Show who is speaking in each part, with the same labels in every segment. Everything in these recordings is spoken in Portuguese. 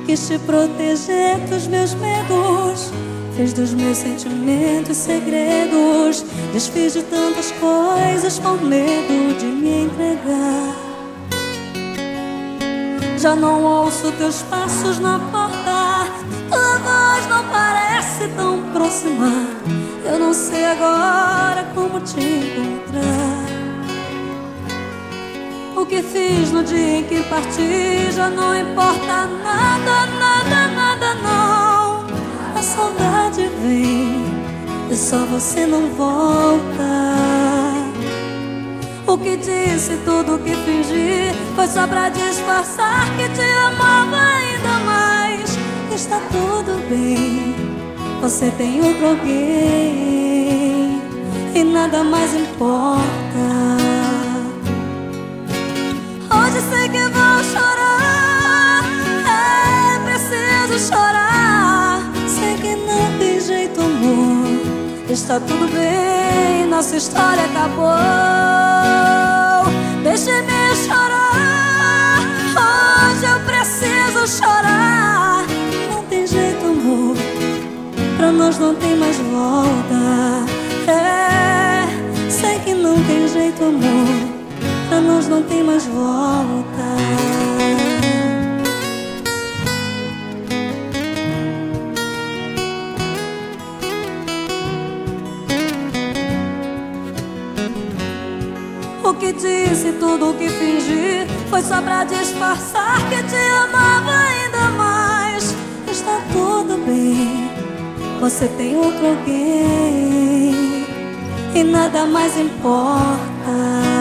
Speaker 1: Quis te proteger dos meus medos, fiz dos meus sentimentos segredos, desfiz de tantas coisas com medo de me entregar. Já não ouço teus passos na porta, tua voz não parece tão próxima. Eu não sei agora como te encontrar. O que fiz no dia em que parti já não importa nada, nada, nada não. A saudade vem e só você não volta. O que disse, tudo o que fingi foi só pra disfarçar que te amava ainda mais. Está tudo bem, você tem outro alguém e nada mais importa. Hoje sei que vou chorar, é preciso chorar. Sei que não tem jeito, amor. Está tudo bem, nossa história acabou. Deixe-me chorar, hoje eu preciso chorar. Não tem jeito, amor, pra nós não tem mais volta. É, sei que não tem jeito, amor, pra nós não tem mais volta. O que disse, tudo o que fingi foi só pra disfarçar que te amava ainda mais. Está tudo bem, você tem outro alguém e nada mais importa.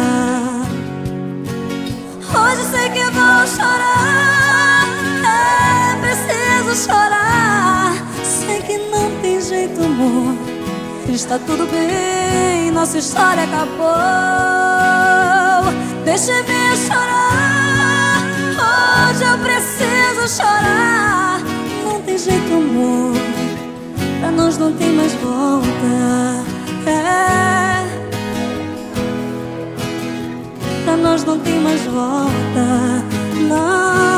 Speaker 1: Hoje sei que vou chorar, é preciso chorar. Sei que não tem jeito, amor. Está tudo bem, nossa história acabou. Deixe-me chorar, hoje eu preciso chorar. Não tem jeito, amor, pra nós não tem mais volta. É, pra nós não tem mais volta, não.